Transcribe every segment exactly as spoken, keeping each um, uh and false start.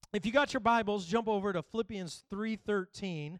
if you got your Bibles, jump over to Philippians three thirteen.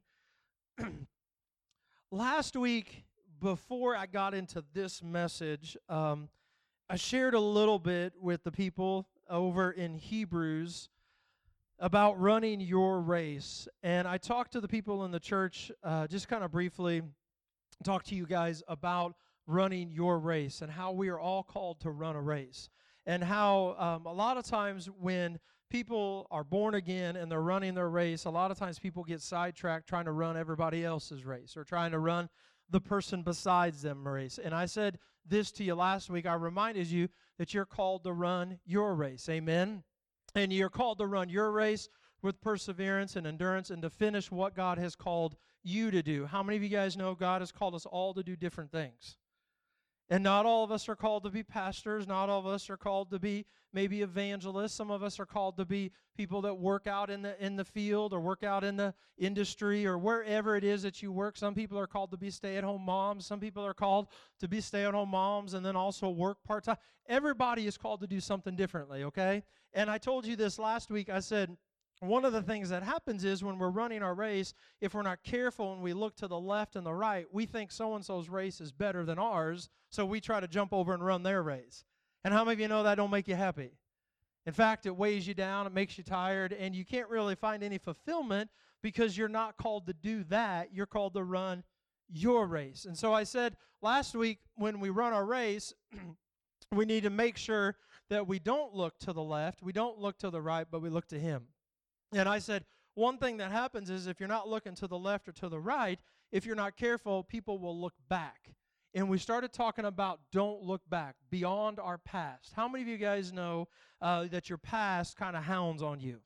Last week, before I got into this message, um, I shared a little bit with the people over in Hebrews about running your race. And I talked to the people in the church, uh, just kind of briefly, talk to you guys about running your race and how we are all called to run a race. And how um, a lot of times when people are born again and they're running their race, a lot of times people get sidetracked trying to run everybody else's race or trying to run the person besides them race. And I said this to you last week. I reminded you that you're called to run your race. Amen? And you're called to run your race with perseverance and endurance and to finish what God has called you to do. How many of you guys know God has called us all to do different things? And not all of us are called to be pastors. Not all of us are called to be maybe evangelists. Some of us are called to be people that work out in the in the field or work out in the industry or wherever it is that you work. Some people are called to be stay-at-home moms. Some people are called to be stay-at-home moms and then also work part-time. Everybody is called to do something differently, okay? And I told you this last week. I said, one of the things that happens is when we're running our race, if we're not careful and we look to the left and the right, we think so-and-so's race is better than ours, so we try to jump over and run their race. And how many of you know that don't make you happy? In fact, it weighs you down, it makes you tired, and you can't really find any fulfillment because you're not called to do that. You're called to run your race. And so I said last week when we run our race, we need to make sure that we don't look to the left, we don't look to the right, but we look to Him. And I said, one thing that happens is if you're not looking to the left or to the right, if you're not careful, people will look back. And we started talking about don't look back, beyond our past. How many of you guys know uh, that your past kind of hounds on you?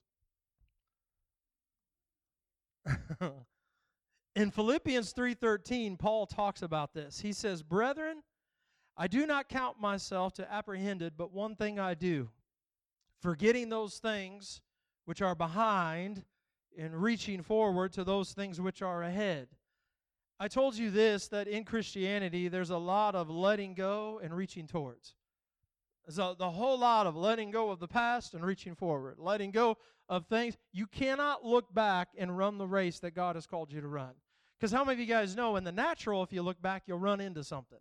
In Philippians three thirteen, Paul talks about this. He says, "Brethren, I do not count myself to apprehended, but one thing I do, forgetting those things which are behind, and reaching forward to those things which are ahead." I told you this, that in Christianity, there's a lot of letting go and reaching towards. So the whole lot of letting go of the past and reaching forward. Letting go of things. You cannot look back and run the race that God has called you to run. Because how many of you guys know in the natural, if you look back, you'll run into something.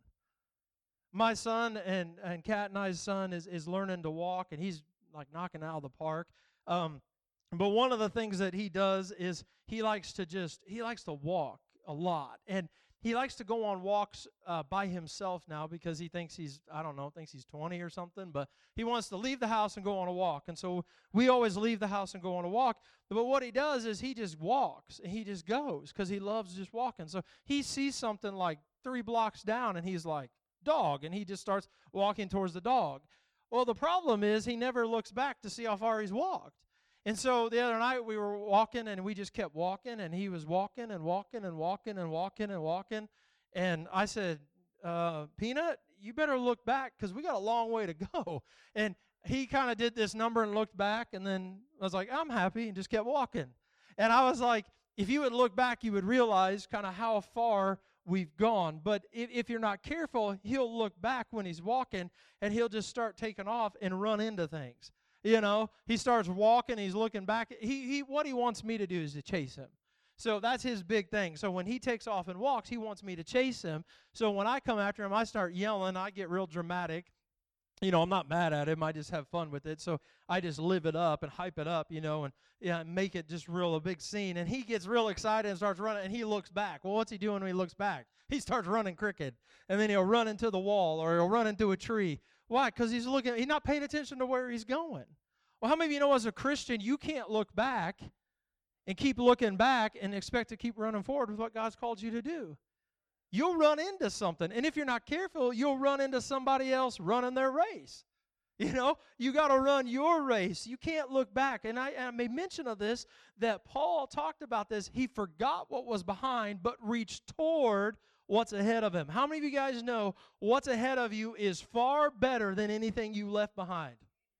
My son and, and Kat and I's son is, is learning to walk, and he's like knocking it out of the park. Um, But one of the things that he does is he likes to just, he likes to walk a lot. And he likes to go on walks uh, by himself now because he thinks he's, I don't know, thinks he's twenty or something. But he wants to leave the house and go on a walk. And so we always leave the house and go on a walk. But what he does is he just walks and he just goes because he loves just walking. So he sees something like three blocks down and he's like, dog. And he just starts walking towards the dog. Well, the problem is he never looks back to see how far he's walked. And so the other night we were walking and we just kept walking and he was walking and walking and walking and walking and walking. And I said, uh, Peanut, you better look back because we got a long way to go. And he kind of did this number and looked back and then I was like, I'm happy, and just kept walking. And I was like, if you would look back, you would realize kind of how far we've gone. But if, if you're not careful, he'll look back when he's walking and he'll just start taking off and run into things. You know, he starts walking, he's looking back. He, he, what he wants me to do is to chase him. So that's his big thing. So when he takes off and walks, he wants me to chase him. So when I come after him, I start yelling. I get real dramatic. You know, I'm not mad at him. I just have fun with it. So I just live it up and hype it up, you know, and yeah, make it just real a big scene. And he gets real excited and starts running, and he looks back. Well, what's he doing when he looks back? He starts running crooked, and then he'll run into the wall or he'll run into a tree. Why? Because he's looking, he's not paying attention to where he's going. Well, how many of you know as a Christian, you can't look back and keep looking back and expect to keep running forward with what God's called you to do? You'll run into something. And if you're not careful, you'll run into somebody else running their race. You know, you got to run your race. You can't look back. And I, I made mention of this, that Paul talked about this. He forgot what was behind, but reached toward what's ahead of him. How many of you guys know what's ahead of you is far better than anything you left behind?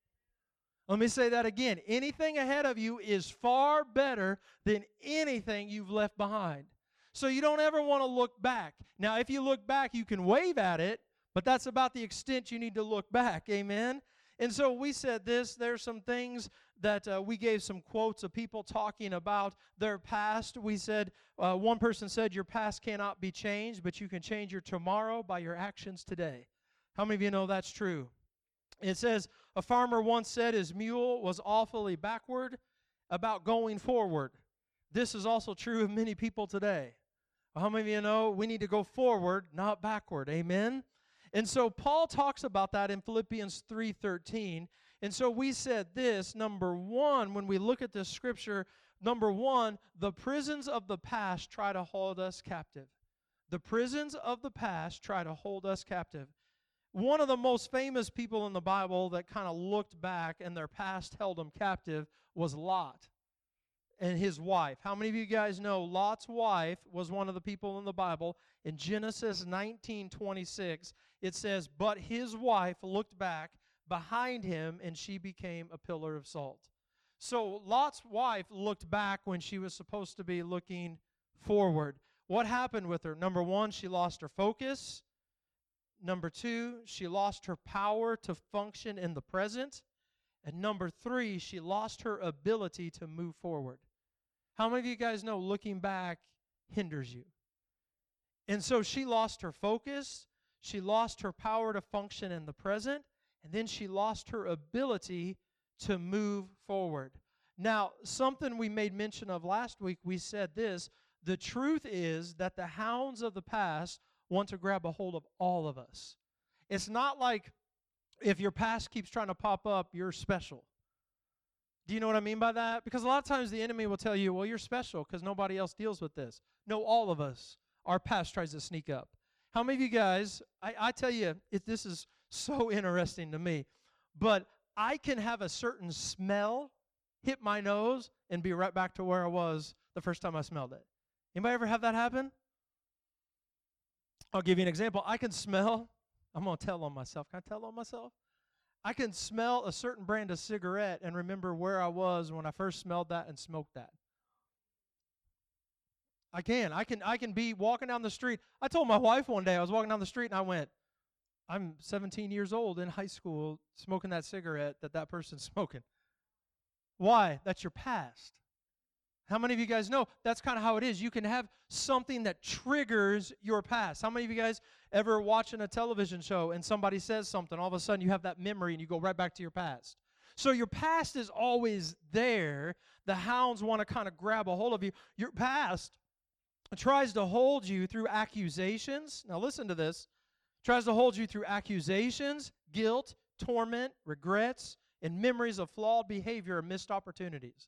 Let me say that again. Anything ahead of you is far better than anything you've left behind. So you don't ever want to look back. Now, if you look back, you can wave at it, but that's about the extent you need to look back. Amen? And so we said this, there's some things that uh, we gave some quotes of people talking about their past. We said, uh, one person said, your past cannot be changed, but you can change your tomorrow by your actions today. How many of you know that's true? It says, a farmer once said his mule was awfully backward about going forward. This is also true of many people today. How many of you know we need to go forward, not backward? Amen? And so Paul talks about that in Philippians three thirteen. And so we said this, number one, when we look at this scripture, number one, the prisons of the past try to hold us captive. The prisons of the past try to hold us captive. One of the most famous people in the Bible that kind of looked back and their past held them captive was Lot and his wife. How many of you guys know Lot's wife was one of the people in the Bible? In Genesis nineteen twenty-six, it says, but his wife looked back behind him, and she became a pillar of salt. So Lot's wife looked back when she was supposed to be looking forward. What happened with her? Number one, she lost her focus. Number two, she lost her power to function in the present. And number three, she lost her ability to move forward. How many of you guys know looking back hinders you? And so she lost her focus. She lost her power to function in the present. And then she lost her ability to move forward. Now, something we made mention of last week, we said this, the truth is that the hounds of the past want to grab a hold of all of us. It's not like if your past keeps trying to pop up, you're special. Do you know what I mean by that? Because a lot of times the enemy will tell you, well, you're special because nobody else deals with this. No, all of us, our past tries to sneak up. How many of you guys, I, I tell you, it, this is so interesting to me, but I can have a certain smell hit my nose and be right back to where I was the first time I smelled it. Anybody ever have that happen? I'll give you an example. I can smell, I'm going to tell on myself. Can I tell on myself? I can smell a certain brand of cigarette and remember where I was when I first smelled that and smoked that. I can. I can I can be walking down the street. I told my wife one day, I was walking down the street and I went, I'm seventeen years old in high school smoking that cigarette that that person's smoking. Why? That's your past. How many of you guys know that's kind of how it is? You can have something that triggers your past. How many of you guys ever watching a television show and somebody says something, all of a sudden you have that memory and you go right back to your past? So your past is always there. The hounds want to kind of grab a hold of you. Your past tries to hold you through accusations. Now listen to this. Tries to hold you through accusations, guilt, torment, regrets, and memories of flawed behavior and missed opportunities.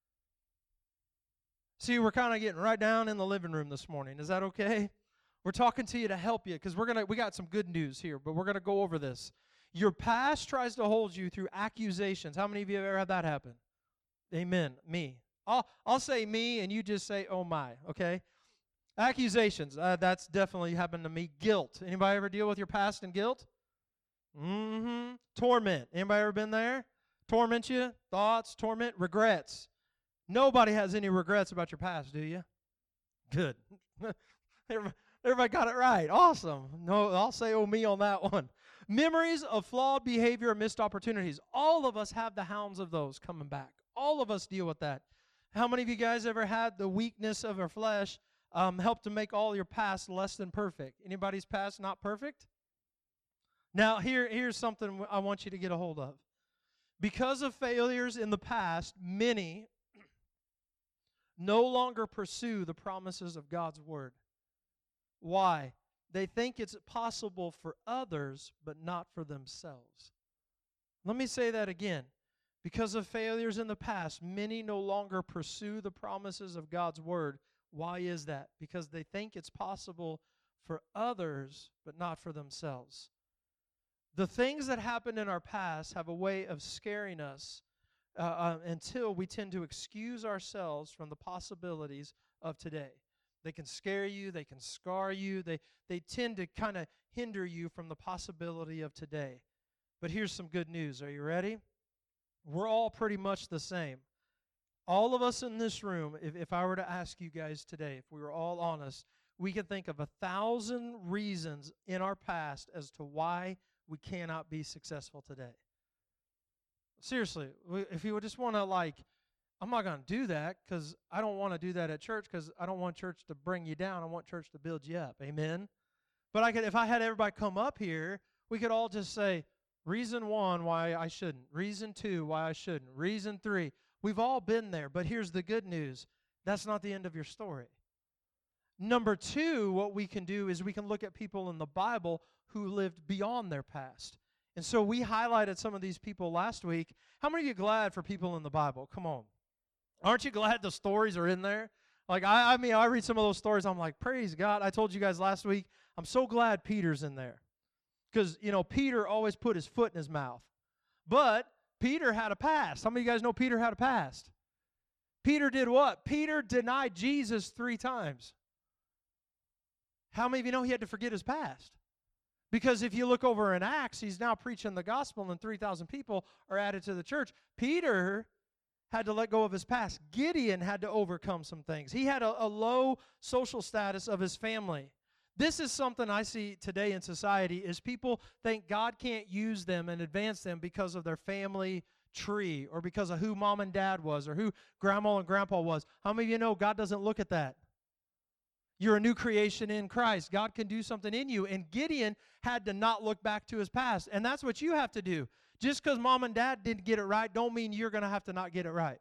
See, we're kind of getting right down in the living room this morning. Is that okay? We're talking to you to help you because we're gonna we got some good news here, but we're gonna go over this. Your past tries to hold you through accusations. How many of you have ever had that happen? Amen. Me. I'll I'll say me, and you just say, "Oh my." Okay. Accusations. Uh, that's definitely happened to me. Guilt. Anybody ever deal with your past and guilt? Mm-hmm. Torment. Anybody ever been there? Torment you? Thoughts, torment, regrets. Nobody has any regrets about your past, do you? Good. Everybody got it right. Awesome. No, I'll say oh me on that one. Memories of flawed behavior and missed opportunities. All of us have the hounds of those coming back. All of us deal with that. How many of you guys ever had the weakness of our flesh um, help to make all your past less than perfect? Anybody's past not perfect? Now, here, here's something I want you to get a hold of. Because of failures in the past, many no longer pursue the promises of God's word. Why? They think it's possible for others, but not for themselves. Let me say that again. Because of failures in the past, many no longer pursue the promises of God's word. Why is that? Because they think it's possible for others, but not for themselves. The things that happened in our past have a way of scaring us uh, uh, until we tend to excuse ourselves from the possibilities of today. They can scare you, they can scar you, they, they tend to kind of hinder you from the possibility of today. But here's some good news. Are you ready? We're all pretty much the same. All of us in this room, if, if I were to ask you guys today, if we were all honest, we can think of a thousand reasons in our past as to why we cannot be successful today. Seriously, we- if you would just want to, like, I'm not going to do that because I don't want to do that at church because I don't want church to bring you down. I want church to build you up. Amen? But I could, if I had everybody come up here, we could all just say, reason one, why I shouldn't. Reason two, why I shouldn't. Reason three. We've all been there, but here's the good news. That's not the end of your story. Number two, what we can do is we can look at people in the Bible who lived beyond their past. And so we highlighted some of these people last week. How many of you are glad for people in the Bible? Come on. Aren't you glad the stories are in there? Like, I, I mean, I read some of those stories, I'm like, praise God. I told you guys last week, I'm so glad Peter's in there. Because, you know, Peter always put his foot in his mouth. But Peter had a past. How many of you guys know Peter had a past? Peter did what? Peter denied Jesus three times. How many of you know he had to forget his past? Because if you look over in Acts, he's now preaching the gospel and three thousand people are added to the church. Peter had to let go of his past. Gideon had to overcome some things. He had a, a low social status of his family. This is something I see today in society is people think God can't use them and advance them because of their family tree or because of who mom and dad was or who grandma and grandpa was. How many of you know God doesn't look at that? You're a new creation in Christ. God can do something in you. And Gideon had to not look back to his past. And that's what you have to do. Just because mom and dad didn't get it right don't mean you're going to have to not get it right.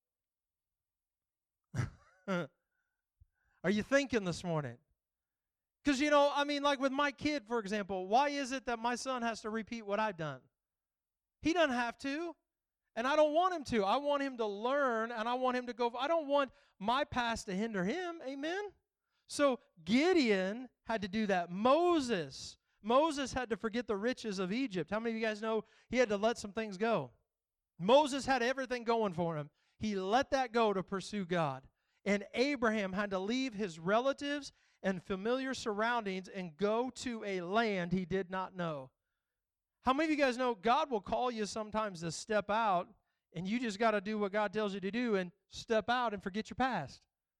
Are you thinking this morning? Because, you know, I mean, like with my kid, for example, why is it that my son has to repeat what I've done? He doesn't have to. And I don't want him to. I want him to learn, and I want him to go. I don't want my past to hinder him. Amen? So Gideon had to do that. Moses, Moses had to forget the riches of Egypt. How many of you guys know he had to let some things go? Moses had everything going for him. He let that go to pursue God. And Abraham had to leave his relatives and familiar surroundings and go to a land he did not know. How many of you guys know God will call you sometimes to step out, and you just got to do what God tells you to do and step out and forget your past?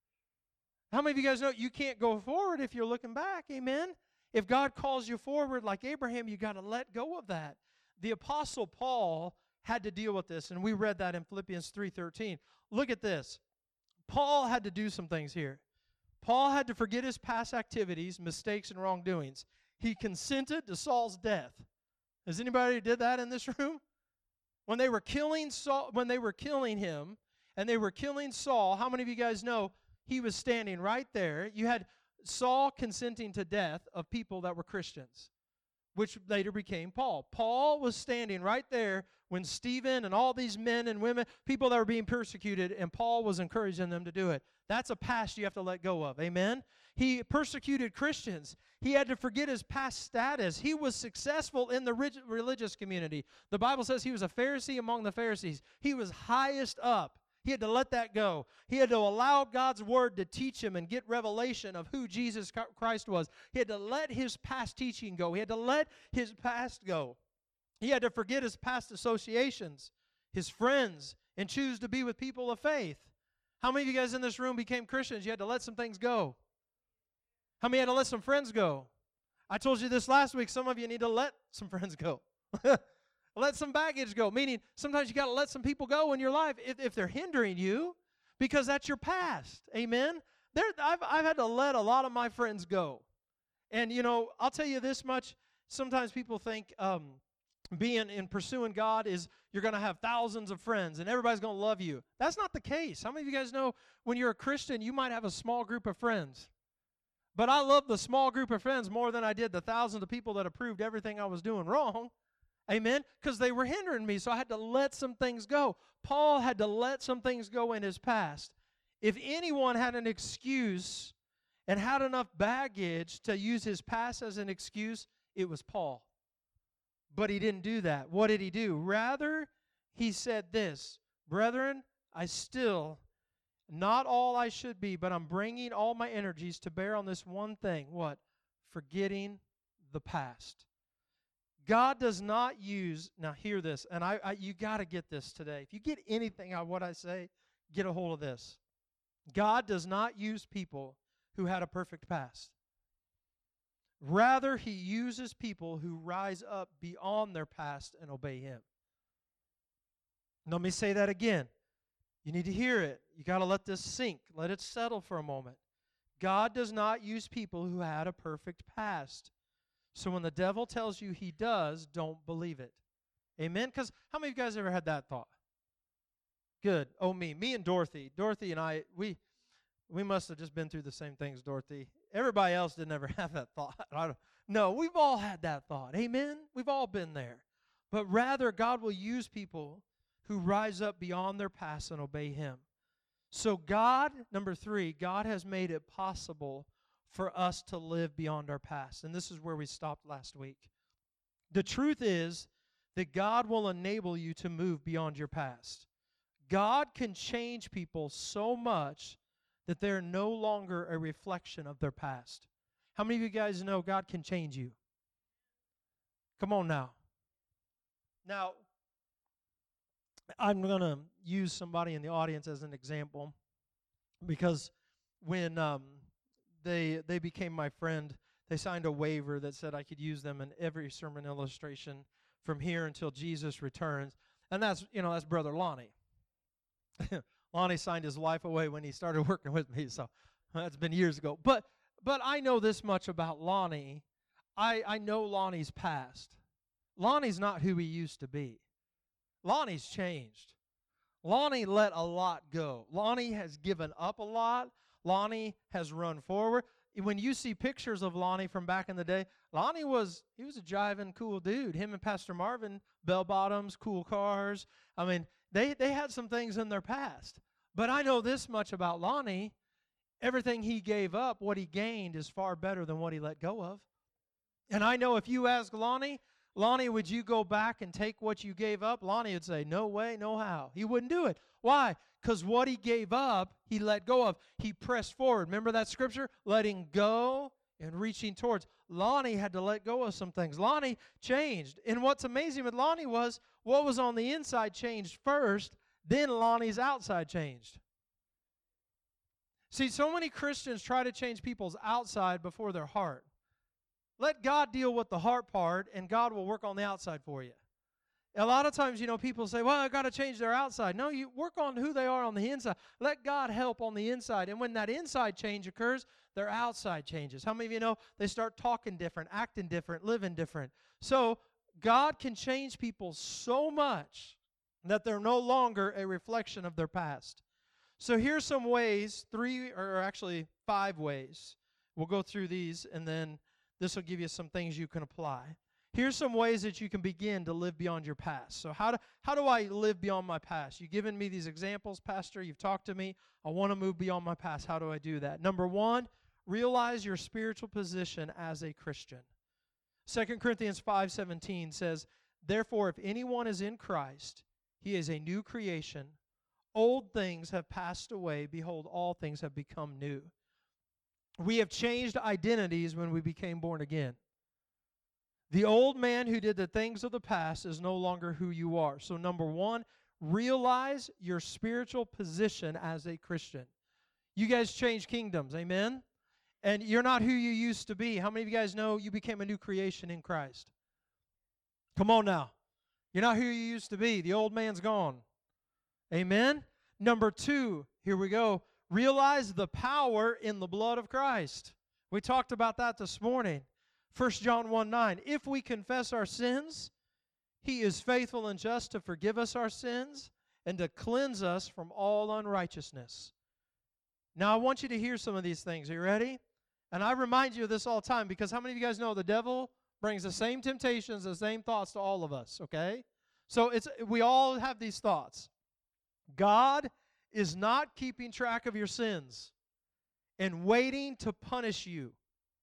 How many of you guys know you can't go forward if you're looking back? Amen? If God calls you forward like Abraham, you got to let go of that. The Apostle Paul had to deal with this, and we read that in Philippians three thirteen. Look at this. Paul had to do some things here. Paul had to forget his past activities, mistakes, and wrongdoings. He consented to Saul's death. Has anybody did that in this room? When they were killing Saul, when they were killing him, and they were killing Saul, how many of you guys know he was standing right there? You had Saul consenting to death of people that were Christians, which later became Paul. Paul was standing right there when Stephen and all these men and women, people that were being persecuted, and Paul was encouraging them to do it. That's a past you have to let go of. Amen? He persecuted Christians. He had to forget his past status. He was successful in the religious community. The Bible says he was a Pharisee among the Pharisees. He was highest up. He had to let that go. He had to allow God's word to teach him and get revelation of who Jesus Christ was. He had to let his past teaching go. He had to let his past go. He had to forget his past associations, his friends, and choose to be with people of faith. How many of you guys in this room became Christians? You had to let some things go. How many had to let some friends go? I told you this last week. Some of you need to let some friends go. Let some baggage go, meaning sometimes you got to let some people go in your life if, if they're hindering you, because that's your past. Amen? There, I've, I've had to let a lot of my friends go. And, you know, I'll tell you this much. Sometimes people think um, being in pursuing God is you're going to have thousands of friends and everybody's going to love you. That's not the case. How many of you guys know when you're a Christian, you might have a small group of friends? But I love the small group of friends more than I did the thousands of people that approved everything I was doing wrong. Amen? Because they were hindering me, so I had to let some things go. Paul had to let some things go in his past. If anyone had an excuse and had enough baggage to use his past as an excuse, it was Paul. But he didn't do that. What did he do? Rather, he said this, "Brethren, I still, not all I should be, but I'm bringing all my energies to bear on this one thing." What? Forgetting the past. God does not use, now hear this, and I, I you got to get this today. If you get anything out of what I say, get a hold of this. God does not use people who had a perfect past. Rather, he uses people who rise up beyond their past and obey him. Let me say that again. You need to hear it. You got to let this sink. Let it settle for a moment. God does not use people who had a perfect past. So when the devil tells you he does, don't believe it. Amen? Because how many of you guys ever had that thought? Good. Oh, me. Me and Dorothy. Dorothy and I, we we must have just been through the same things, Dorothy. Everybody else didn't ever have that thought. I don't, no, we've all had that thought. Amen? We've all been there. But rather, God will use people who rise up beyond their past and obey Him. So God, number three, God has made it possible for us to live beyond our past. And this is where we stopped last week. The truth is that God will enable you to move beyond your past. God can change people so much that they're no longer a reflection of their past. How many of you guys know God can change you? Come on now. Now, I'm going to use somebody in the audience as an example because when um, they they became my friend, they signed a waiver that said I could use them in every sermon illustration from here until Jesus returns. And that's, you know, that's Brother Lonnie. Lonnie signed his life away when he started working with me, so that's been years ago. But but I know this much about Lonnie. I, I know Lonnie's past. Lonnie's not who he used to be. Lonnie's changed. Lonnie let a lot go. Lonnie has given up a lot. Lonnie has run forward. When you see pictures of Lonnie from back in the day, Lonnie was, he was a jiving, cool dude. Him and Pastor Marvin, bell bottoms, cool cars. I mean, they, they had some things in their past. But I know this much about Lonnie. Everything he gave up, what he gained is far better than what he let go of. And I know if you ask Lonnie, Lonnie, would you go back and take what you gave up? Lonnie would say, no way, no how. He wouldn't do it. Why? Because what he gave up, he let go of. He pressed forward. Remember that scripture? Letting go and reaching towards. Lonnie had to let go of some things. Lonnie changed. And what's amazing with Lonnie was what was on the inside changed first, then Lonnie's outside changed. See, so many Christians try to change people's outside before their heart. Let God deal with the heart part, and God will work on the outside for you. A lot of times, you know, people say, well, I got to change their outside. No, you work on who they are on the inside. Let God help on the inside. And when that inside change occurs, their outside changes. How many of you know they start talking different, acting different, living different? So God can change people so much that they're no longer a reflection of their past. So here's some ways, three or actually five ways. We'll go through these, and then this will give you some things you can apply. Here's some ways that you can begin to live beyond your past. So how do, how do I live beyond my past? You've given me these examples, Pastor. You've talked to me. I want to move beyond my past. How do I do that? Number one, realize your spiritual position as a Christian. Second Corinthians five seventeen says, therefore, if anyone is in Christ, he is a new creation. Old things have passed away. Behold, all things have become new. We have changed identities when we became born again. The old man who did the things of the past is no longer who you are. So number one, realize your spiritual position as a Christian. You guys changed kingdoms, amen? And you're not who you used to be. How many of you guys know you became a new creation in Christ? Come on now. You're not who you used to be. The old man's gone. Amen? Number two, here we go. Realize the power in the blood of Christ. We talked about that this morning. First John one nine, if we confess our sins, He is faithful and just to forgive us our sins and to cleanse us from all unrighteousness. Now I want you to hear some of these things. Are you ready? And I remind you of this all the time because how many of you guys know the devil brings the same temptations, the same thoughts to all of us, okay? So it's we all have these thoughts. God is not keeping track of your sins and waiting to punish you.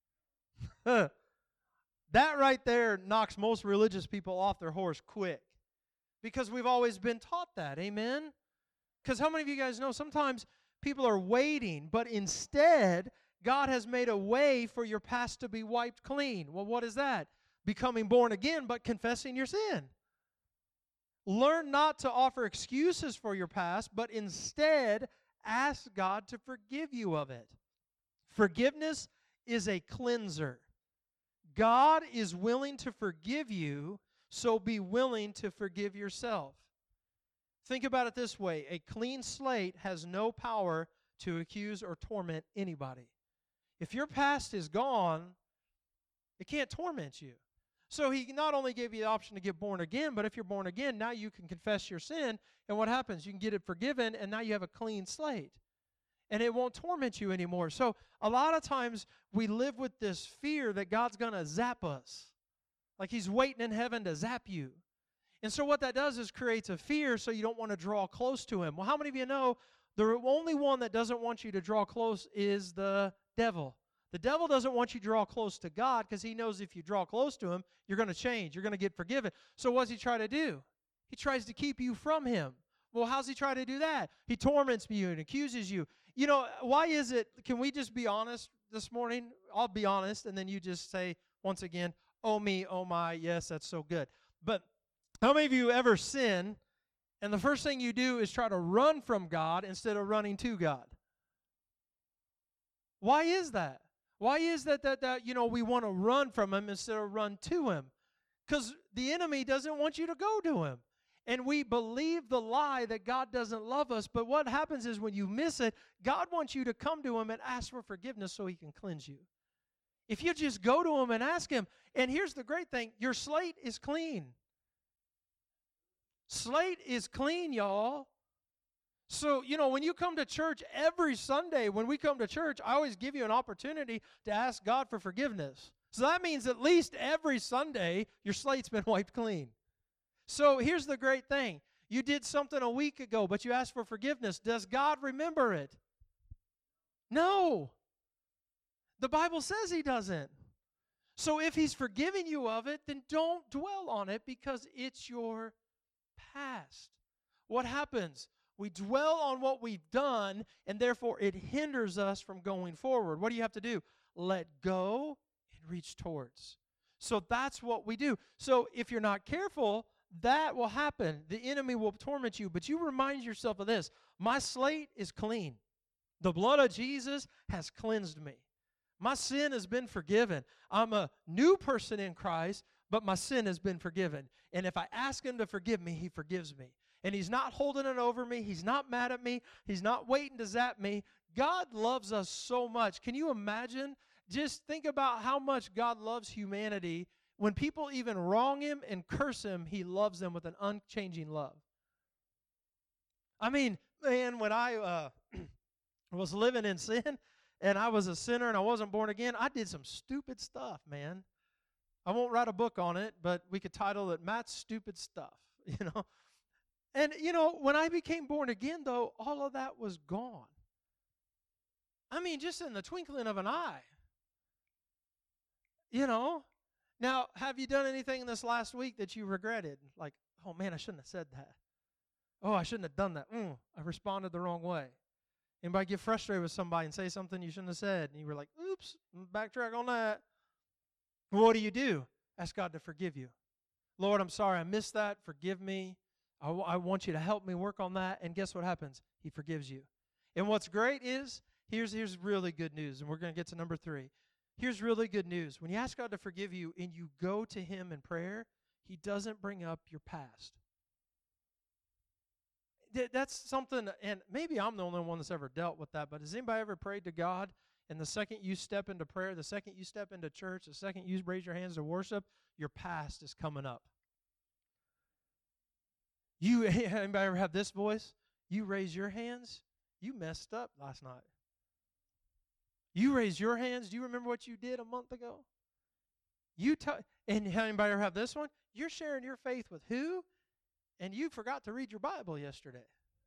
That right there knocks most religious people off their horse quick because we've always been taught that, amen? Because how many of you guys know sometimes people are waiting, but instead God has made a way for your past to be wiped clean. Well, what is that? Becoming born again, but confessing your sin. Learn not to offer excuses for your past, but instead ask God to forgive you of it. Forgiveness is a cleanser. God is willing to forgive you, so be willing to forgive yourself. Think about it this way. A clean slate has no power to accuse or torment anybody. If your past is gone, it can't torment you. So he not only gave you the option to get born again, but if you're born again, now you can confess your sin, and what happens? You can get it forgiven, and now you have a clean slate. And it won't torment you anymore. So a lot of times we live with this fear that God's going to zap us. Like He's waiting in heaven to zap you. And so what that does is creates a fear so you don't want to draw close to Him. Well, how many of you know the only one that doesn't want you to draw close is the devil? The devil doesn't want you to draw close to God because he knows if you draw close to Him, you're going to change. You're going to get forgiven. So what does he try to do? He tries to keep you from Him. Well, how's he try to do that? He torments you and accuses you. You know, why is it, can we just be honest this morning? I'll be honest, and then you just say once again, oh me, oh my, yes, that's so good. But how many of you ever sin, and the first thing you do is try to run from God instead of running to God? Why is that? Why is that, that, that you know, we want to run from Him instead of run to Him? Because the enemy doesn't want you to go to Him. And we believe the lie that God doesn't love us, but what happens is when you miss it, God wants you to come to Him and ask for forgiveness so He can cleanse you. If you just go to Him and ask Him, and here's the great thing, your slate is clean. Slate is clean, y'all. So, you know, when you come to church every Sunday, when we come to church, I always give you an opportunity to ask God for forgiveness. So that means at least every Sunday, your slate's been wiped clean. So here's the great thing. You did something a week ago, but you asked for forgiveness. Does God remember it? No. The Bible says He doesn't. So if He's forgiving you of it, then don't dwell on it because it's your past. What happens? We dwell on what we've done, and therefore it hinders us from going forward. What do you have to do? Let go and reach towards. So that's what we do. So if you're not careful, that will happen. The enemy will torment you, but you remind yourself of this. My slate is clean. The blood of Jesus has cleansed me. My sin has been forgiven. I'm a new person in Christ, but my sin has been forgiven. And if I ask Him to forgive me, He forgives me. And He's not holding it over me. He's not mad at me. He's not waiting to zap me. God loves us so much. Can you imagine? Just think about how much God loves humanity. When people even wrong Him and curse Him, He loves them with an unchanging love. I mean, man, when I uh, was living in sin and I was a sinner and I wasn't born again, I did some stupid stuff, man. I won't write a book on it, but we could title it Matt's Stupid Stuff, you know. And, you know, when I became born again, though, all of that was gone. I mean, just in the twinkling of an eye. You know. Now, have you done anything this last week that you regretted? Like, oh, man, I shouldn't have said that. Oh, I shouldn't have done that. Mm, I responded the wrong way. Anybody get frustrated with somebody and say something you shouldn't have said? And you were like, oops, backtrack on that. What do you do? Ask God to forgive you. Lord, I'm sorry I missed that. Forgive me. I, w- I want you to help me work on that. And guess what happens? He forgives you. And what's great is, here's, here's really good news, and we're going to get to number three. Here's really good news. When you ask God to forgive you and you go to Him in prayer, He doesn't bring up your past. Th- that's something, and maybe I'm the only one that's ever dealt with that, but has anybody ever prayed to God, and the second you step into prayer, the second you step into church, the second you raise your hands to worship, your past is coming up? You, anybody ever have this voice? You raise your hands, you messed up last night. You raise your hands, do you remember what you did a month ago? You t- and anybody ever have this one? You're sharing your faith with who? And you forgot to read your Bible yesterday.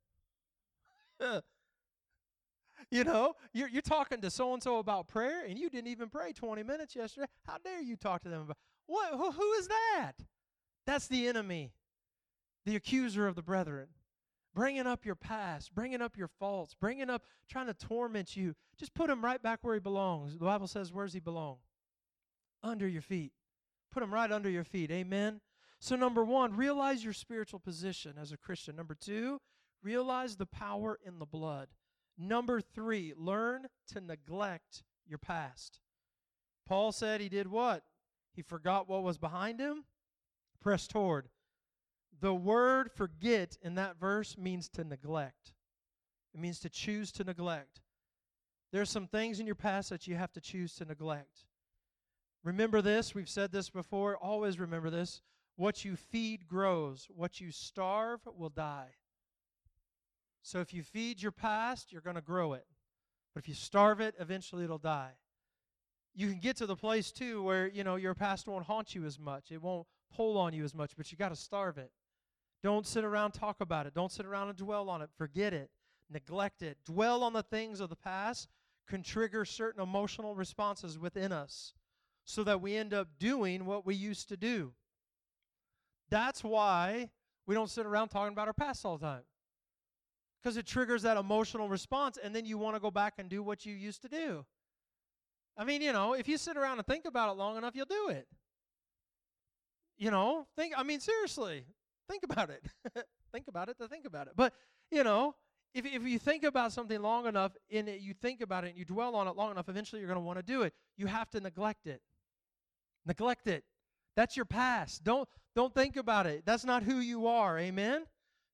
You know, you're, you're talking to so-and-so about prayer, and you didn't even pray twenty minutes yesterday. How dare you talk to them about, what? Who, who is that? That's the enemy, the accuser of the brethren. Bringing up your past, bringing up your faults, bringing up, trying to torment you. Just put him right back where he belongs. The Bible says, where does he belong? Under your feet. Put him right under your feet. Amen? So number one, realize your spiritual position as a Christian. Number two, realize the power in the blood. Number three, learn to neglect your past. Paul said he did what? He forgot what was behind him, pressed toward The word forget in that verse means to neglect. It means to choose to neglect. There are some things in your past that you have to choose to neglect. Remember this. We've said this before. Always remember this. What you feed grows. What you starve will die. So if you feed your past, you're going to grow it. But if you starve it, eventually it'll die. You can get to the place, too, where, you know, your past won't haunt you as much. It won't pull on you as much, but you got to starve it. Don't sit around and talk about it. Don't sit around and dwell on it. Forget it. Neglect it. Dwell on the things of the past can trigger certain emotional responses within us so that we end up doing what we used to do. That's why we don't sit around talking about our past all the time. Because it triggers that emotional response, and then you want to go back and do what you used to do. I mean, you know, if you sit around and think about it long enough, you'll do it. You know, think, I mean, seriously, think about it. Think about it to think about it. But, you know, if, if you think about something long enough, and it, you think about it and you dwell on it long enough, eventually you're going to want to do it. You have to neglect it. Neglect it. That's your past. Don't, don't think about it. That's not who you are. Amen?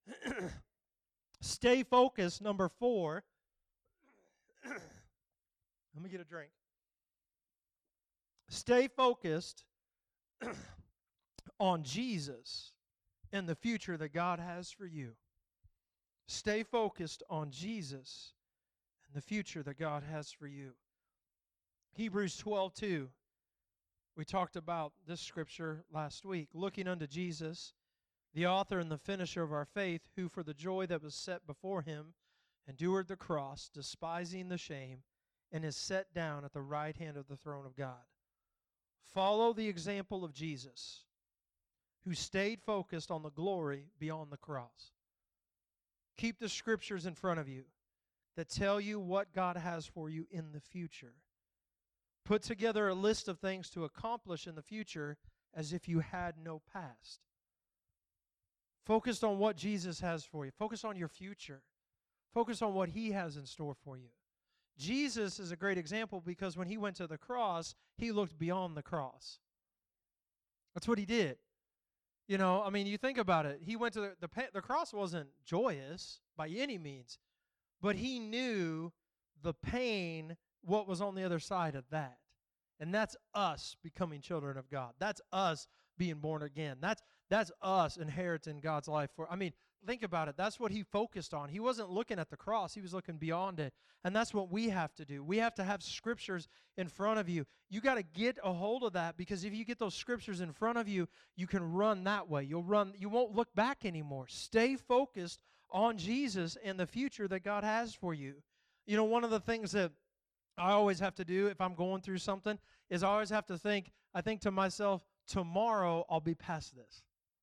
Stay focused, number four. Let me get a drink. Stay focused on Jesus and the future that God has for you. Stay focused on Jesus and the future that God has for you. Hebrews twelve two. We talked about this scripture last week. Looking unto Jesus, the author and the finisher of our faith, who for the joy that was set before him endured the cross, despising the shame, and is set down at the right hand of the throne of God. Follow the example of Jesus, who stayed focused on the glory beyond the cross. Keep the scriptures in front of you that tell you what God has for you in the future. Put together a list of things to accomplish in the future as if you had no past. Focus on what Jesus has for you. Focus on your future. Focus on what He has in store for you. Jesus is a great example because when He went to the cross, He looked beyond the cross. That's what He did. You know, I mean, you think about it. He went to the, the, the cross wasn't joyous by any means, but He knew the pain, what was on the other side of that. And that's us becoming children of God. That's us being born again. That's that's us inheriting God's life. For I mean, think about it. That's what He focused on. He wasn't looking at the cross. He was looking beyond it. And that's what we have to do. We have to have scriptures in front of you. You got to get a hold of that, because if you get those scriptures in front of you, you can run that way. You'll run. You won't look back anymore. Stay focused on Jesus and the future that God has for you. You know, one of the things that I always have to do if I'm going through something is I always have to think, I think to myself, tomorrow I'll be past this.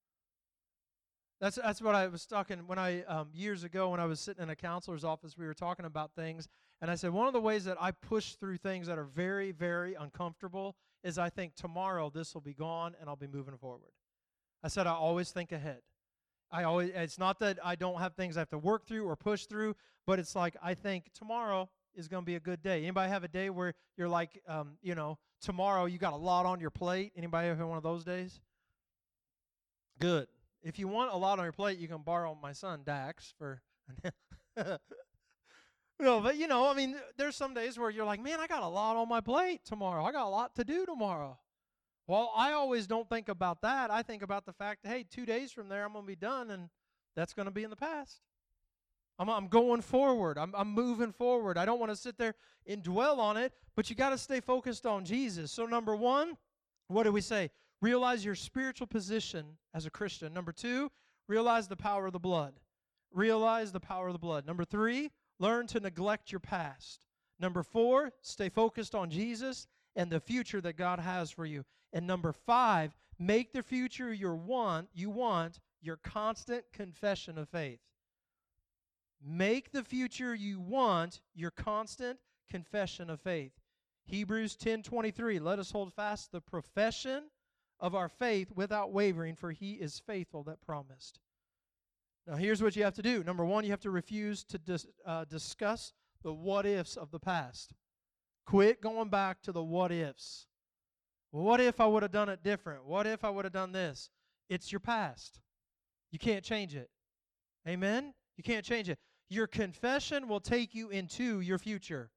That's that's what I was talking when I, um, years ago when I was sitting in a counselor's office, we were talking about things, and I said, one of the ways that I push through things that are very, very uncomfortable is I think tomorrow this will be gone and I'll be moving forward. I said I always think ahead. I always, it's not that I don't have things I have to work through or push through, but it's like I think tomorrow is going to be a good day. Anybody have a day where you're like, um, you know, tomorrow you got a lot on your plate? Anybody have one of those days? Good. If you want a lot on your plate, you can borrow my son Dax for. No, but you know, I mean, there's some days where you're like, man, I got a lot on my plate tomorrow. I got a lot to do tomorrow. Well, I always don't think about that. I think about the fact that, hey, two days from there I'm going to be done, and that's going to be in the past. I'm, I'm going forward. I'm, I'm moving forward. I don't want to sit there and dwell on it, but you got to stay focused on Jesus. So number one, what do we say? Realize your spiritual position as a Christian. Number two, realize the power of the blood. Realize the power of the blood. Number three, learn to neglect your past. Number four, stay focused on Jesus and the future that God has for you. And number five, make the future your want, you want your constant confession of faith. Make the future you want your constant confession of faith. Hebrews ten twenty-three, let us hold fast the profession of our faith without wavering, for He is faithful that promised. Now here's what you have to do. Number one, you have to refuse to dis, uh, discuss the what-ifs of the past. Quit going back to the what-ifs. Well, what if I would have done it different? What if I would have done this? It's your past. You can't change it. Amen? You can't change it. Your confession will take you into your future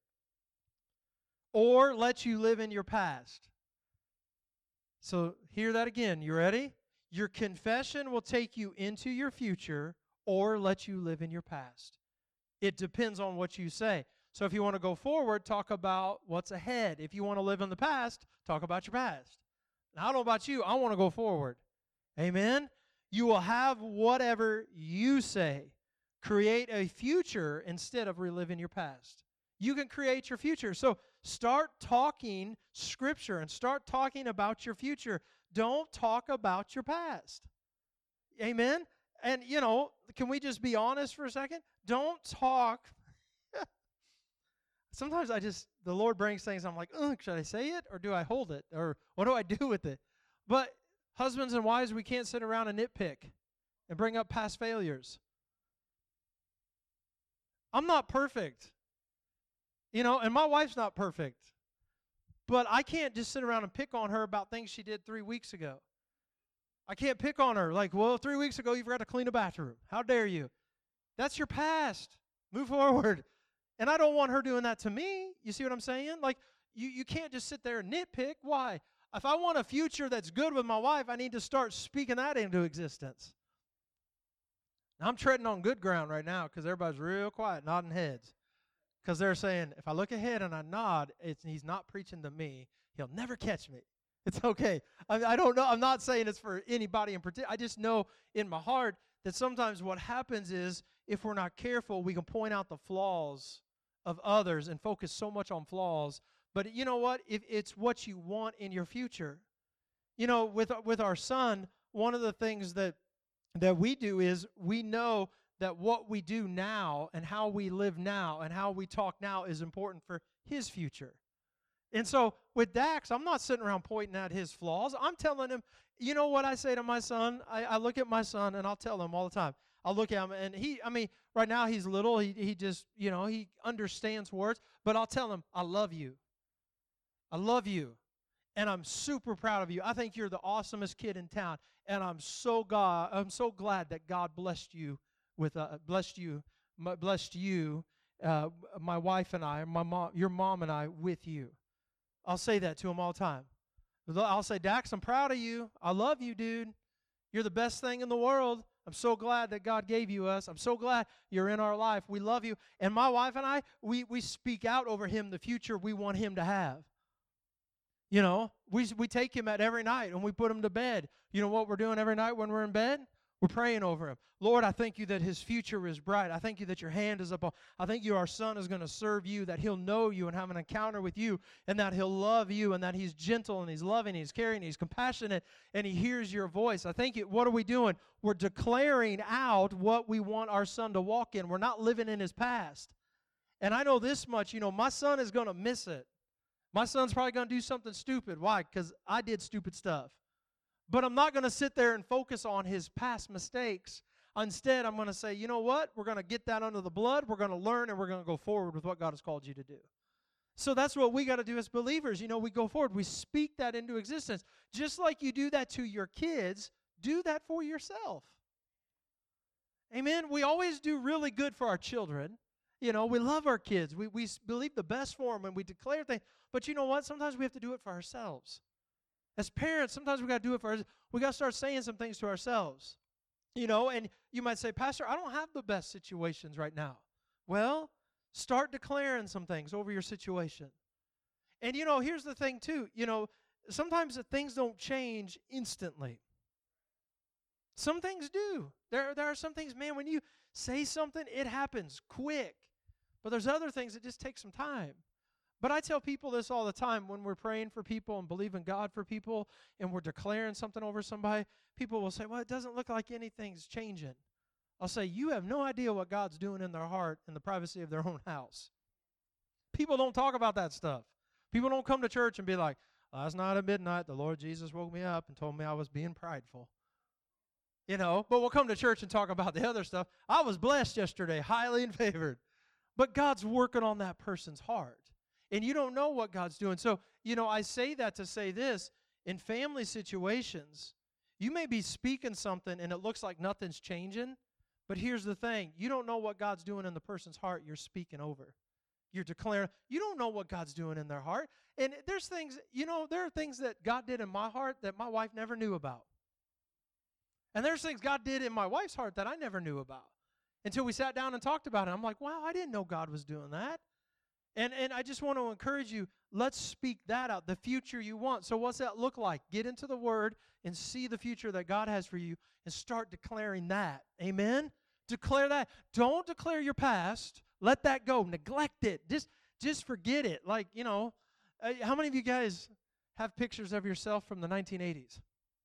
or let you live in your past. So hear that again. You ready? Your confession will take you into your future or let you live in your past. It depends on what you say. So if you want to go forward, talk about what's ahead. If you want to live in the past, talk about your past. Now, I don't know about you. I want to go forward. Amen? You will have whatever you say. Create a future instead of reliving your past. You can create your future. So start talking Scripture and start talking about your future. Don't talk about your past. Amen? And, you know, can we just be honest for a second? Don't talk. Sometimes I just, the Lord brings things, I'm like, ugh, should I say it or do I hold it? Or what do I do with it? But husbands and wives, we can't sit around and nitpick and bring up past failures. I'm not perfect. You know, and my wife's not perfect. But I can't just sit around and pick on her about things she did three weeks ago. I can't pick on her like, well, three weeks ago you forgot to clean a bathroom. How dare you? That's your past. Move forward. And I don't want her doing that to me. You see what I'm saying? Like, you, you can't just sit there and nitpick. Why? If I want a future that's good with my wife, I need to start speaking that into existence. Now, I'm treading on good ground right now because everybody's real quiet, nodding heads. Because they're saying, if I look ahead and I nod, it's, he's not preaching to me. He'll never catch me. It's okay. I, I don't know. I'm not saying it's for anybody in particular. I just know in my heart that sometimes what happens is if we're not careful, we can point out the flaws of others and focus so much on flaws. But you know what? If it's what you want in your future. You know, with with our son, one of the things that that we do is we know that what we do now and how we live now and how we talk now is important for his future. And so with Dax, I'm not sitting around pointing at his flaws. I'm telling him, you know what I say to my son? I, I look at my son and I'll tell him all the time. I'll look at him and he, I mean, right now he's little. He, he just, you know, he understands words. But I'll tell him, I love you. I love you. And I'm super proud of you. I think you're the awesomest kid in town. And I'm so God, I'm so glad that God blessed you with, uh, blessed you, blessed you, uh, my wife and I, my mom, your mom and I with you. I'll say that to him all the time. I'll say, Dax, I'm proud of you. I love you, dude. You're the best thing in the world. I'm so glad that God gave you us. I'm so glad you're in our life. We love you. And my wife and I, we, we speak out over him the future we want him to have. You know, we, we take him at every night and we put him to bed. You know what we're doing every night when we're in bed? We're praying over him. Lord, I thank you that his future is bright. I thank you that your hand is upon. I thank you our son is going to serve you, that he'll know you and have an encounter with you, and that he'll love you, and that he's gentle, and he's loving, he's caring, he's compassionate, and he hears your voice. I thank you. What are we doing? We're declaring out what we want our son to walk in. We're not living in his past. And I know this much, you know, my son is going to miss it. My son's probably going to do something stupid. Why? Because I did stupid stuff. But I'm not going to sit there and focus on his past mistakes. Instead, I'm going to say, you know what? We're going to get that under the blood. We're going to learn, and we're going to go forward with what God has called you to do. So that's what we got to do as believers. You know, we go forward. We speak that into existence. Just like you do that to your kids, do that for yourself. Amen? We always do really good for our children. You know, we love our kids. We, we believe the best for them, and we declare things. But you know what? Sometimes we have to do it for ourselves. As parents, sometimes we got to do it for ourselves. We got to start saying some things to ourselves. You know, and you might say, Pastor, I don't have the best situations right now. Well, start declaring some things over your situation. And, you know, here's the thing, too. You know, sometimes the things don't change instantly. Some things do. There, there are some things, man, when you say something, it happens quick. But there's other things that just take some time. But I tell people this all the time when we're praying for people and believing God for people and we're declaring something over somebody, people will say, well, it doesn't look like anything's changing. I'll say, you have no idea what God's doing in their heart in the privacy of their own house. People don't talk about that stuff. People don't come to church and be like, last night at midnight, the Lord Jesus woke me up and told me I was being prideful. You know, but we'll come to church and talk about the other stuff. I was blessed yesterday, highly in favored. But God's working on that person's heart. And you don't know what God's doing. So, you know, I say that to say this. In family situations, You may be speaking something and it looks like nothing's changing, but here's the thing. You don't know what God's doing in the person's heart you're speaking over. You're declaring. You don't know what God's doing in their heart. And there's things, you know, there are things that God did in my heart that my wife never knew about. And there's things God did in my wife's heart that I never knew about until we sat down and talked about it. I'm like, wow, I didn't know God was doing that. And and I just want to encourage you, let's speak that out, the future you want. So what's that look like? Get into the Word and see the future that God has for you and start declaring that. Amen? Declare that. Don't declare your past. Let that go. Neglect it. Just, just forget it. Like, you know, uh, how many of you guys have pictures of yourself from the nineteen eighties?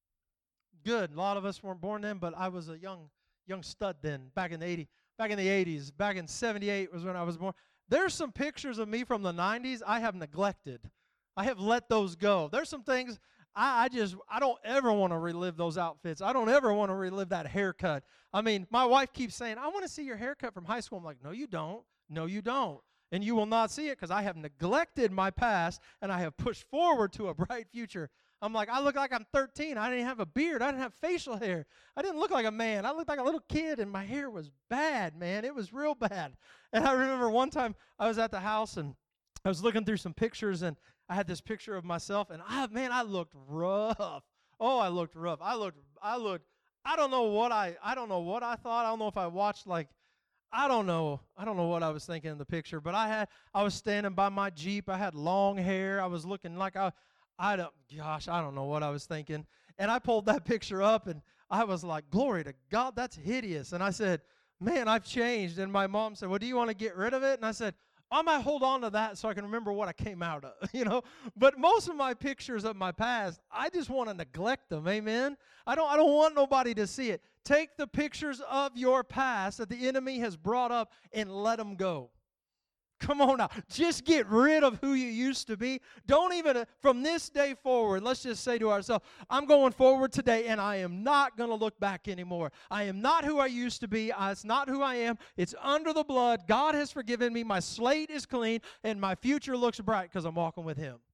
Good. A lot of us weren't born then, but I was a young young stud then, back in the eighties. Back in the eighties. Back in seventy-eight was when I was born. There's some pictures of me from the nineties I have neglected. I have let those go. There's some things I, I just, I don't ever want to relive those outfits. I don't ever want to relive that haircut. I mean, my wife keeps saying, I want to see your haircut from high school. I'm like, no, you don't. No, you don't. And you will not see it because I have neglected my past and I have pushed forward to a bright future. I'm like, I look like I'm thirteen. I didn't have a beard. I didn't have facial hair. I didn't look like a man. I looked like a little kid, and my hair was bad, man. It was real bad. And I remember one time I was at the house, and I was looking through some pictures, and I had this picture of myself, and I, man, I looked rough. Oh, I looked rough. I looked, I looked, I don't know what I, I don't know what I thought. I don't know if I watched, like, I don't know. I don't know what I was thinking in the picture, but I had, I was standing by my Jeep. I had long hair. I was looking like I, I don't, gosh, I don't know what I was thinking. And I pulled that picture up, and I was like, glory to God, that's hideous. And I said, man, I've changed. And my mom said, well, do you want to get rid of it? And I said, I might hold on to that so I can remember what I came out of, you know. But most of my pictures of my past, I just want to neglect them, amen? I don't, I don't want nobody to see it. Take the pictures of your past that the enemy has brought up and let them go. Come on now. Just get rid of who you used to be. Don't even, uh, from this day forward, let's just say to ourselves, I'm going forward today, and I am not going to look back anymore. I am not who I used to be. I, it's not who I am. It's under the blood. God has forgiven me. My slate is clean, and my future looks bright because I'm walking with Him.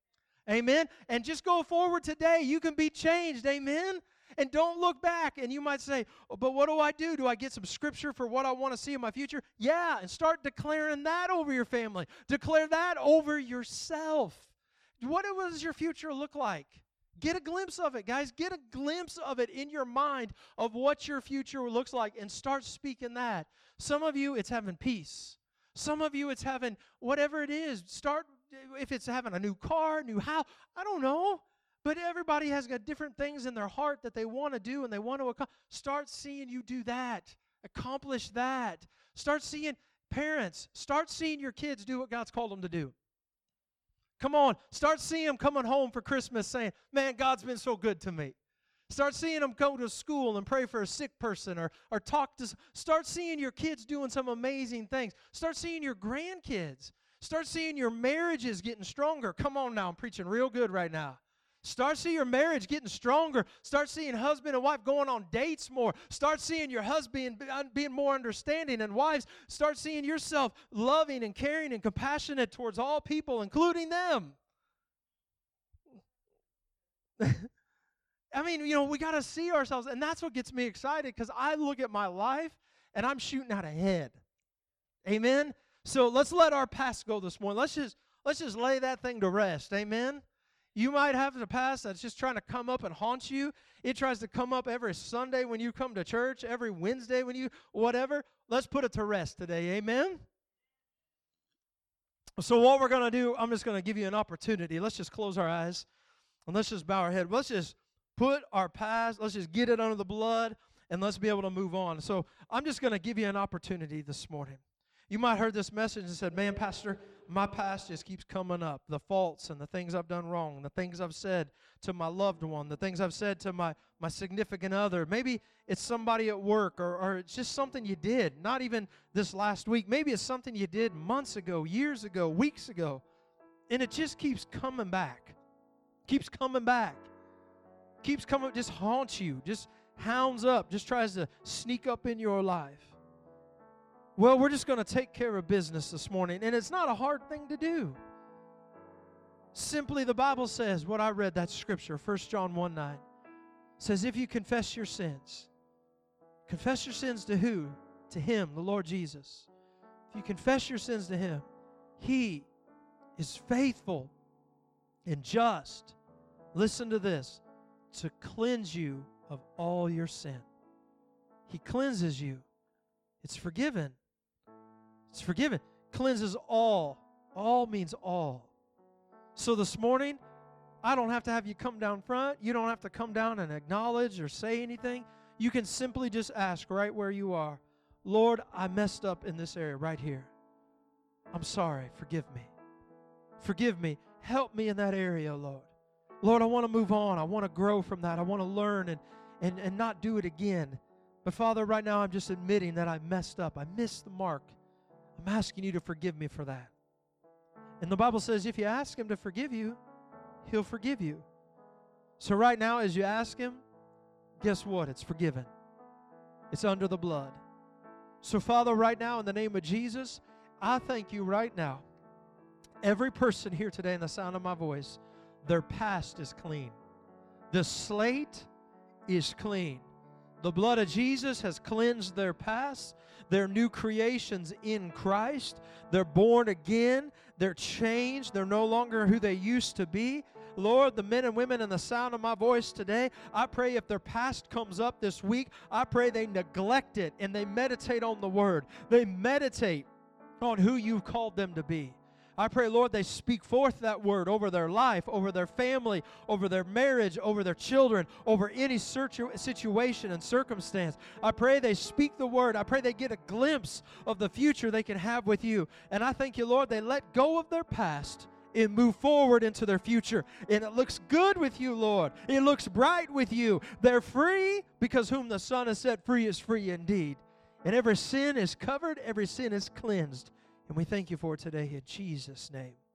Amen? And just go forward today. You can be changed. Amen? And don't look back. And you might say, oh, but what do I do? Do I get some scripture for what I want to see in my future? Yeah, and start declaring that over your family. Declare that over yourself. What does your future look like? Get a glimpse of it, guys. Get a glimpse of it in your mind of what your future looks like and start speaking that. Some of you, it's having peace. Some of you, it's having whatever it is. Start, if it's having a new car, new house, I don't know. But everybody has got different things in their heart that they want to do and they want to accomplish. Start seeing you do that. Accomplish that. Start seeing parents. Start seeing your kids do what God's called them to do. Come on. Start seeing them coming home for Christmas saying, man, God's been so good to me. Start seeing them go to school and pray for a sick person or, or talk to. Start seeing your kids doing some amazing things. Start seeing your grandkids. Start seeing your marriages getting stronger. Come on now. I'm preaching real good right now. Start seeing your marriage getting stronger. Start seeing husband and wife going on dates more. Start seeing your husband being more understanding. And wives, start seeing yourself loving and caring and compassionate towards all people, including them. I mean, you know, we got to see ourselves. And that's what gets me excited because I look at my life and I'm shooting out ahead. Amen? So let's let our past go this morning. Let's just, let's just lay that thing to rest. Amen? You might have a past that's just trying to come up and haunt you. It tries to come up every Sunday when you come to church, every Wednesday when you, whatever. Let's put it to rest today, amen? So what we're going to do, I'm just going to give you an opportunity. Let's just close our eyes and let's just bow our head. Let's just put our past, let's just get it under the blood and let's be able to move on. So I'm just going to give you an opportunity this morning. You might have heard this message and said, man, Pastor, my past just keeps coming up. The faults and the things I've done wrong, the things I've said to my loved one, the things I've said to my, my significant other. Maybe it's somebody at work or, or it's just something you did, not even this last week. Maybe it's something you did months ago, years ago, weeks ago. And it just keeps coming back. Keeps coming back. Keeps coming, just haunts you, just hounds up, just tries to sneak up in your life. Well, we're just going to take care of business this morning, and it's not a hard thing to do. Simply, the Bible says, what I read, that's Scripture, First John one nine. says, if you confess your sins, confess your sins to who? To Him, the Lord Jesus. If you confess your sins to Him, He is faithful and just. Listen to this. To cleanse you of all your sin. He cleanses you. It's forgiven. It's forgiven. Cleanses all. All means all. So this morning, I don't have to have you come down front. You don't have to come down and acknowledge or say anything. You can simply just ask right where you are, Lord, I messed up in this area right here. I'm sorry. Forgive me. Forgive me. Help me in that area, Lord. Lord, I want to move on. I want to grow from that. I want to learn and, and, and not do it again. But Father, right now I'm just admitting that I messed up. I missed the mark. I'm asking you to forgive me for that. And the Bible says if you ask Him to forgive you, He'll forgive you. So right now as you ask Him, guess what? It's forgiven. It's under the blood. So Father, right now in the name of Jesus, I thank you right now. Every person here today in the sound of my voice, their past is clean. The slate is clean. The blood of Jesus has cleansed their past. They're new creations in Christ. They're born again. They're changed. They're no longer who they used to be. Lord, the men and women in the sound of my voice today, I pray if their past comes up this week, I pray they neglect it and they meditate on the Word. They meditate on who you've called them to be. I pray, Lord, they speak forth that word over their life, over their family, over their marriage, over their children, over any situation and circumstance. I pray they speak the word. I pray they get a glimpse of the future they can have with you. And I thank you, Lord, they let go of their past and move forward into their future. And it looks good with you, Lord. It looks bright with you. They're free because whom the Son has set free is free indeed. And every sin is covered, every sin is cleansed. And we thank you for it today in Jesus' name.